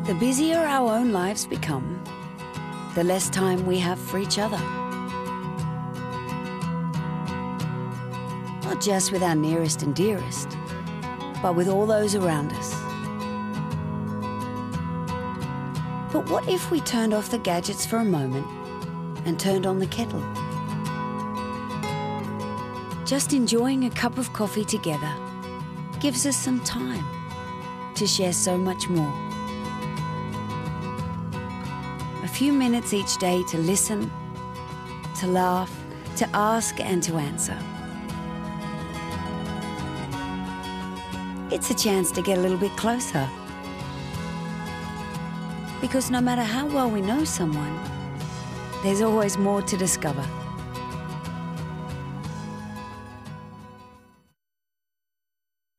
The busier our own lives become, the less time we have for each other. Not just with our nearest and dearest, but with all those around us. But what if we turned off the gadgets for a moment and turned on the kettle? Just enjoying a cup of coffee together gives us some time to share so much more. A few minutes each day to listen, to laugh, to ask and to answer. It's a chance to get a little bit closer. Because no matter how well we know someone, there's always more to discover.